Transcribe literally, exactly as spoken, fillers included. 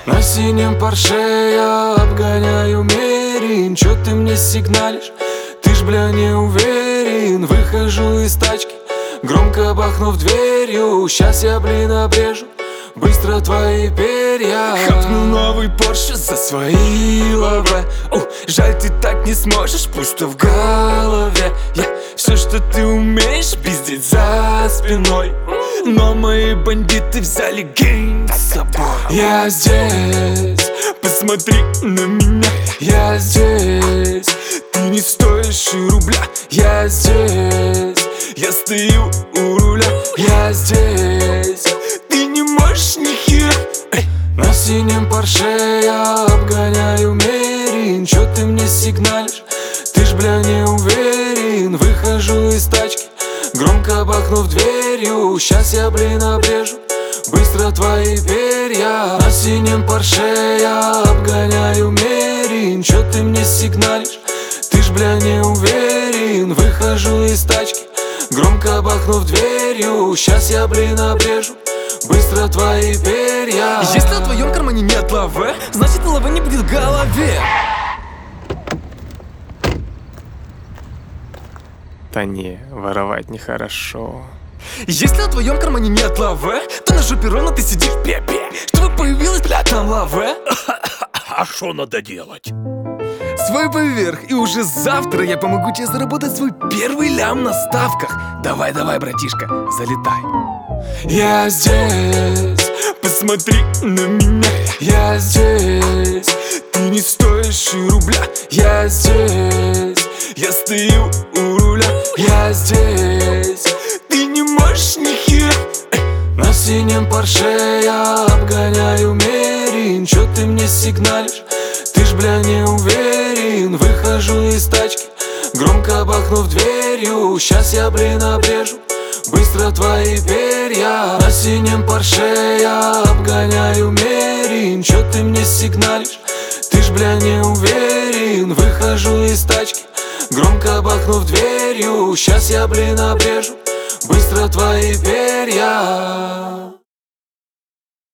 На синем Порше я обгоняю Мерин. Чё ты мне сигналишь? Ты ж, бля, не уверен. Выхожу из тачки, громко бахнув дверью. Сейчас я, блин, обрежу быстро твои перья. Хапнул новый Порше за свои лавы. О, жаль, ты так не сможешь, пусто в голове. Я все, что ты умеешь, пиздеть за спиной. Но мои бандиты взяли гейм с собой. Я здесь, посмотри на меня. я здесь, Ты не стоишь и рубля. я здесь, Я стою у руля. я здесь. Ты не можешь ни хера. На синем Порше я обгоняю Мерин. Чё ты мне сигналишь? Ты ж, бля, не уверен. Выхожу из тачки, громко бахнув дверью. Сейчас я, блин, обрежу быстро твои перья. На синем Порше я обгоняю Мерин. Чё ты мне сигналишь? Ты ж, бля, не уверен. Выхожу из тачки, громко бахнув дверью. Сейчас я, блин, обрежу быстро твои перья. Если в твоем кармане нет лавы, значит лавы не будет в голове. Да не, воровать нехорошо. Если в твоем кармане нет лавы, то на жопе ровно ты сидишь пепе. Чтобы появилась, бля, там лавы. А что надо делать? Свой поверх, и уже завтра я помогу тебе заработать свой первый лям на ставках. Давай, давай, братишка, залетай. Я здесь, Посмотри на меня. я здесь, Ты не стоишь и рубля. я здесь, Я стою у руля. я здесь. Ты не можешь ни хера. На синем Порше я обгоняю Мерин. Чё ты мне сигналишь? Ты ж, бля, не уверен. Выхожу из тачки, громко бахнув дверью. Сейчас я, блин, обрежу быстро твои перья. На синем Порше я обгоняю Мерин. Чё ты мне сигналишь? Ты ж, бля, не уверен. Выхожу из тачки, громко бахнув дверью. Сейчас я, блин, обрежу быстро твои перья.